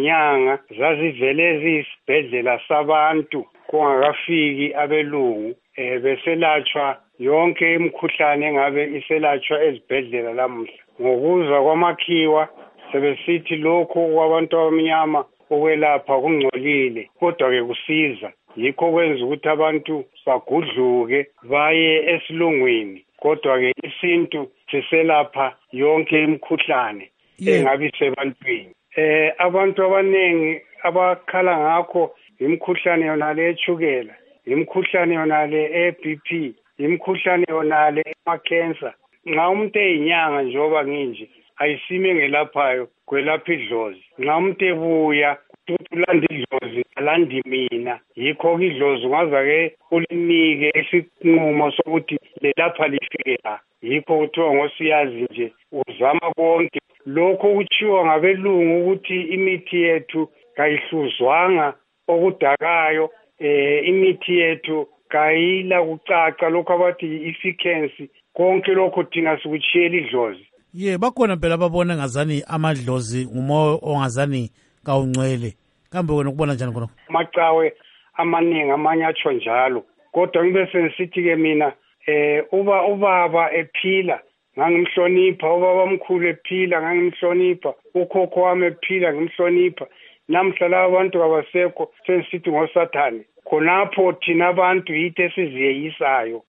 izinyanga zazivele ziyisibhedlela sabantu kungakafiki abelungu beselatshwa yonke imikhuhlane engabe iselatshwa ezibhedlela lamuhla. Ngokuzwa kwamakhiwa sebesithi lokho kwabantu abamnyama ukwelapha kungcolile kodwa-ke kusiza. Yikho kwenza ukuthi abantu bagudluke baye esilungwini kodwa-ke isintu siselapha yonke imikhuhlane engabe isebantwini. Abantu abaningi abakhala ngakho imikhuhlane yonale etshukela, imikhuhlane yonale e-BP, imikhuhlane yonale ema-cancer. Nxa umuntu eyinyanga njengoba nginje ayisime ngelaphayo kwelapha idlozi. Nxa umuntu ebuya ulanda idlozi alandi mina, yikho-ke idlozi ungaza-ke ulinike isinqumo sokuthi lelapha lifike la. Yikho kuthiwa ngosiyazi nje uzama konke. Lokho kutshiwo ngabelungu ukuthi imithi yethu kayihluzwanga okudakayo, imithi yethu kayila kucaca lokho abathi i-efficacy. Konke lokho thina sikuchiyela idlozi. Bakhona phela ababona ngazani amadlozi ngumoya ongazani kawungcwele. Kambe wena ukubona njani khona? Amacawe amaningi amanye atsho njalo. Kodwa ngibe sengisithi-ke mina ubaba ephila ngangimhlonipha, ubaba mkhulu ephila ngangimhlonipha, ukhokho wami ephila ngimhlonipha. Namhla laba abantu kabasekho sengisithi ngosathane. Khonapho thina abantu yithi esiziyeyisayo.